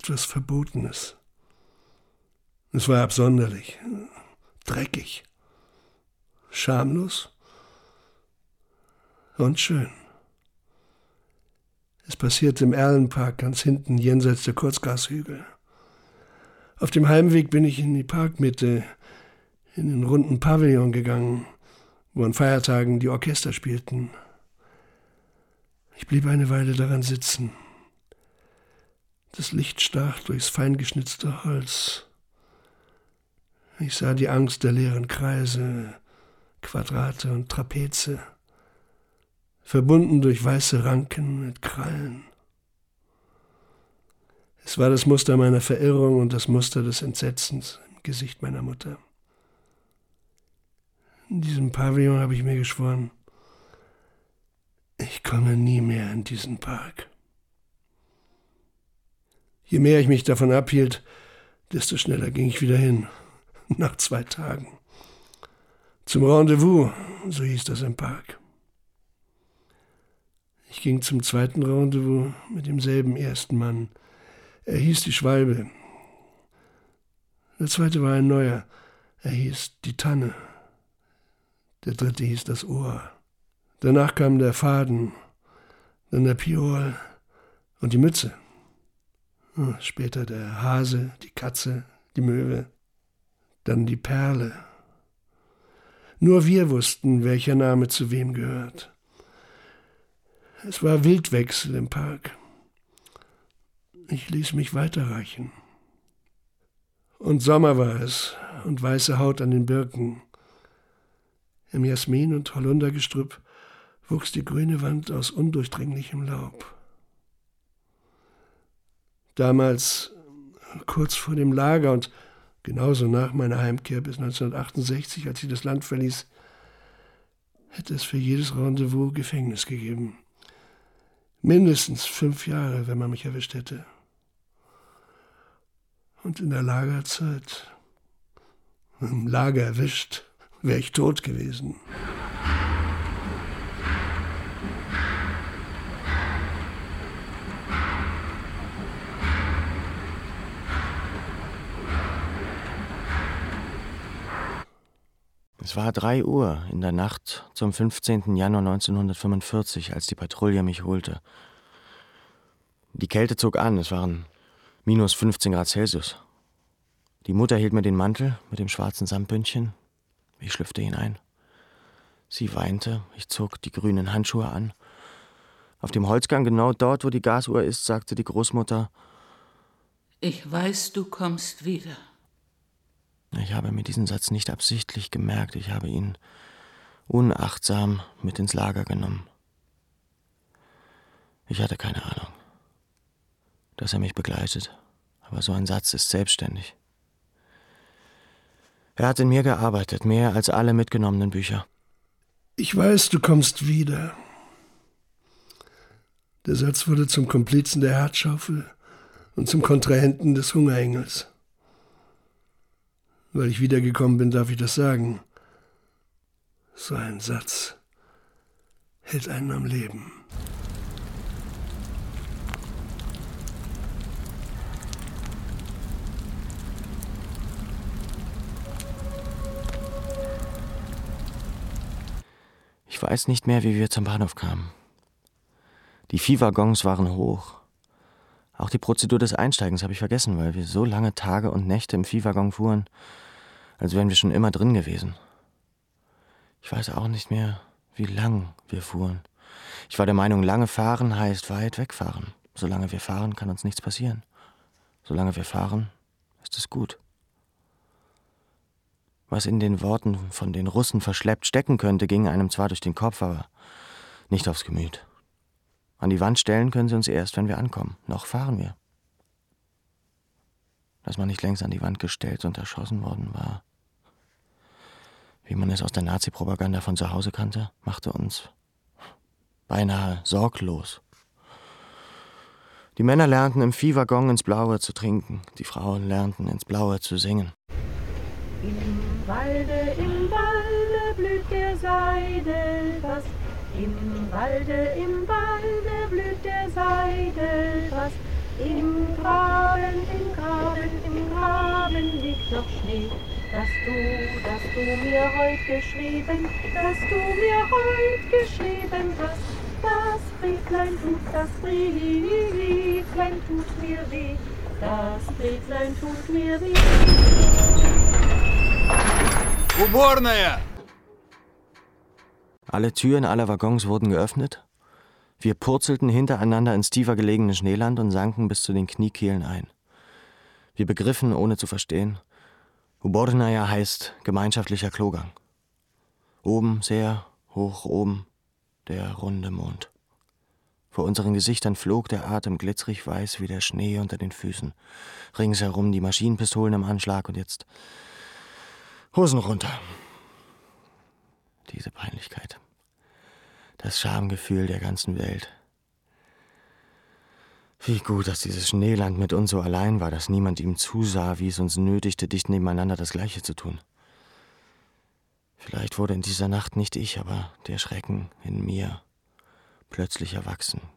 etwas Verbotenes. Es war absonderlich, dreckig, schamlos und schön. Es passierte im Erlenpark ganz hinten, jenseits der Kurzgrashügel. Auf dem Heimweg bin ich in die Parkmitte, in den runden Pavillon gegangen, wo an Feiertagen die Orchester spielten. Ich blieb eine Weile daran sitzen. Das Licht stach durchs feingeschnitzte Holz. Ich sah die Angst der leeren Kreise, Quadrate und Trapeze, verbunden durch weiße Ranken mit Krallen. Es war das Muster meiner Verirrung und das Muster des Entsetzens im Gesicht meiner Mutter. In diesem Pavillon habe ich mir geschworen, ich komme nie mehr in diesen Park. Je mehr ich mich davon abhielt, desto schneller ging ich wieder hin, nach 2 Tagen. Zum Rendezvous, so hieß das im Park. Ich ging zum 2. Rendezvous mit demselben ersten Mann. Er hieß die Schwalbe. Der 2. war ein neuer. Er hieß die Tanne. Der 3. hieß das Ohr. Danach kam der Faden, dann der Piol und die Mütze. Später der Hase, die Katze, die Möwe, dann die Perle. Nur wir wussten, welcher Name zu wem gehört. Es war Wildwechsel im Park. Ich ließ mich weiterreichen. Und Sommer war es und weiße Haut an den Birken. Im Jasmin- und Holundergestrüpp wuchs die grüne Wand aus undurchdringlichem Laub. Damals, kurz vor dem Lager und genauso nach meiner Heimkehr bis 1968, als ich das Land verließ, hätte es für jedes Rendezvous Gefängnis gegeben. Mindestens 5 Jahre, wenn man mich erwischt hätte. Und in der Lagerzeit, im Lager erwischt, wäre ich tot gewesen. Es war 3 Uhr in der Nacht zum 15. Januar 1945, als die Patrouille mich holte. Die Kälte zog an, es waren minus 15 Grad Celsius. Die Mutter hielt mir den Mantel mit dem schwarzen Samtbündchen. Ich schlüpfte hinein. Sie weinte, ich zog die grünen Handschuhe an. Auf dem Holzgang, genau dort, wo die Gasuhr ist, sagte die Großmutter: Ich weiß, du kommst wieder. Ich habe mir diesen Satz nicht absichtlich gemerkt. Ich habe ihn unachtsam mit ins Lager genommen. Ich hatte keine Ahnung, dass er mich begleitet. Aber so ein Satz ist selbstständig. Er hat in mir gearbeitet, mehr als alle mitgenommenen Bücher. Ich weiß, du kommst wieder. Der Satz wurde zum Komplizen der Herzschaufel und zum Kontrahenten des Hungerengels. Weil ich wiedergekommen bin, darf ich das sagen. So ein Satz hält einen am Leben. Ich weiß nicht mehr, wie wir zum Bahnhof kamen. Die Viehwaggons waren hoch. Auch die Prozedur des Einsteigens habe ich vergessen, weil wir so lange Tage und Nächte im Viehwaggon fuhren, als wären wir schon immer drin gewesen. Ich weiß auch nicht mehr, wie lang wir fuhren. Ich war der Meinung, lange fahren heißt weit wegfahren. Solange wir fahren, kann uns nichts passieren. Solange wir fahren, ist es gut. Was in den Worten von den Russen verschleppt stecken könnte, ging einem zwar durch den Kopf, aber nicht aufs Gemüt. An die Wand stellen können sie uns erst, wenn wir ankommen. Noch fahren wir. Dass man nicht längst an die Wand gestellt und erschossen worden war, wie man es aus der Nazi-Propaganda von zu Hause kannte, machte uns beinahe sorglos. Die Männer lernten im Viehwaggon ins Blaue zu trinken, die Frauen lernten ins Blaue zu singen. Im Walde blüht der Seidelfass. Im Walde blüht der Seidelfass. Im Graben noch Schnee. Dass du mir heut geschrieben hast, das Brieflein tut mir weh, das Brieflein tut mir weh. Уборная! Alle Türen aller Waggons wurden geöffnet. Wir purzelten hintereinander ins tiefer gelegene Schneeland und sanken bis zu den Kniekehlen ein. Wir begriffen, ohne zu verstehen, Ubornaja heißt gemeinschaftlicher Klogang. Oben, sehr hoch oben, der runde Mond. Vor unseren Gesichtern flog der Atem glitzerig weiß wie der Schnee unter den Füßen. Ringsherum die Maschinenpistolen im Anschlag und jetzt Hosen runter. Diese Peinlichkeit. Das Schamgefühl der ganzen Welt. Wie gut, dass dieses Schneeland mit uns so allein war, dass niemand ihm zusah, wie es uns nötigte, dicht nebeneinander das Gleiche zu tun. Vielleicht wurde in dieser Nacht nicht ich, aber der Schrecken in mir plötzlich erwachsen,